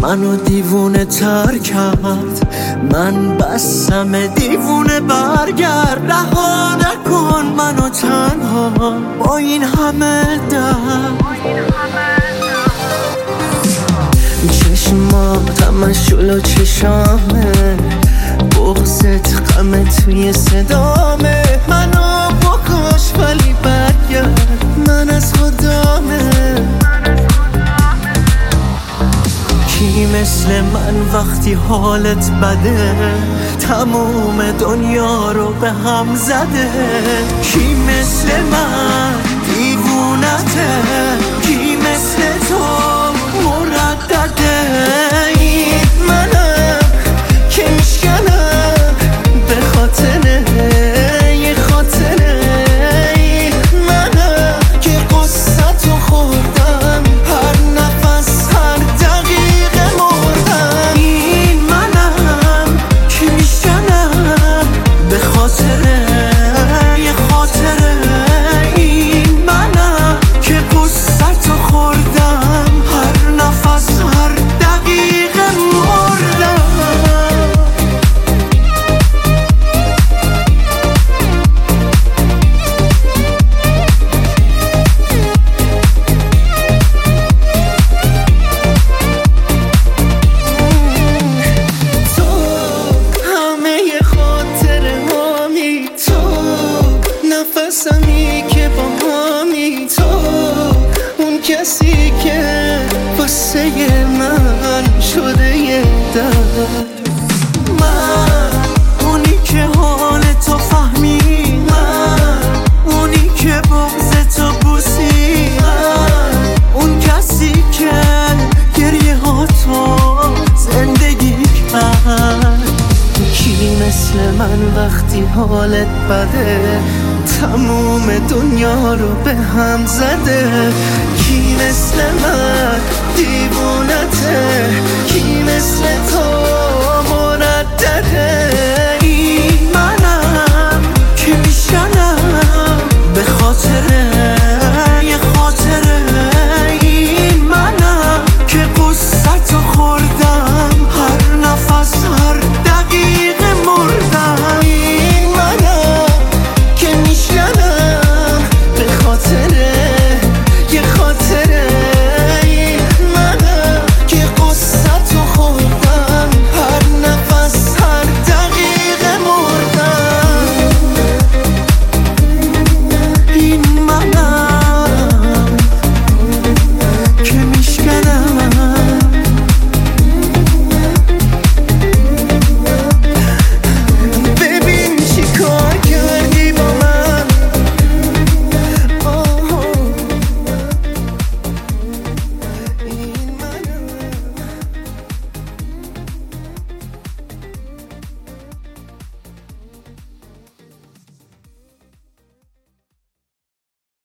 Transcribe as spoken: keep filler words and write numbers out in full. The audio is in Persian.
منو دیوونه تر کرد. من بسم دیوونه برگرد، رها نکن منو تنها با این همه درد. چشمات همه شلو چشامه، بغضت غم توی صدامه. منو بکش ولی برگرد، من از خدامه. کی مثل من وقتی حالت بده، تموم دنیا رو به هم زده. کی مثل من دیوونته، کی مثل تو مردده. این منم که میشکنم به خاطره یه خاطره. این منم که قصه تو خوردم، هر نفس هر دقیقه مردم. این منم که میشکنم به خاطره یه خاطره. این منم که قصه تو خوردم، هر نفس هر دقیقه مردم. تو همه خاطره هامی، تو نفسمی که با هامی، تو اون کسی که واسه من شده یه درد. من اونی که حال تو فهمی، من اونی که بغض تو بوسی، من اون کسی که گریه ها تو زندگی کرد. کی مثل من وقتی حالت بده، تموم دنیا رو به هم زده. کی مثل من دیوونته، کی مثل تو